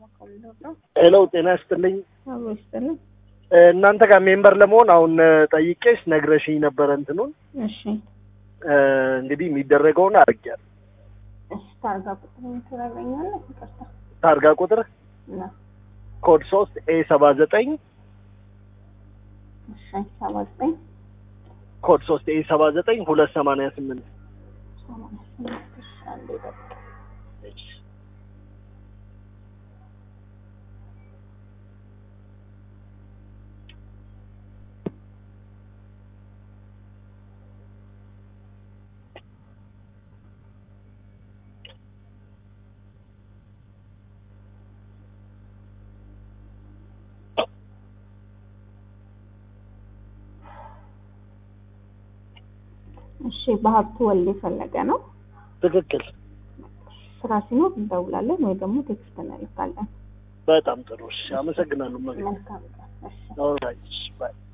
ሄሎ ጤና ይስጥልኝ። አዎ ይስጥልኝ። እናንተ ጋር ሜምበር ለመሆን አሁን ጠይቄሽ ነግረሽኝ ነበር እንትኑን። እሺ እንግዲህ የሚደረገውን አድርጊያለሁ። እሺ ታርጋ ቁጥር ትነግረኛለህ? ይቅርታ ታርጋ ቁጥር ነው ኮድ 3 A79 እሺ 79 ኮድ 3 A79 288 አንዴ በቃ እሺ በሀብቱ ወልዴ ፈለገ ነው። ትክክል። ስራ ሲኖር እንደውላለን ወይ ደግሞ ቴክስት እንልካለን። በጣም ጥሩ። እሺ አመሰግናለሁ። መልካም። እሺ ኦልራይት ባይ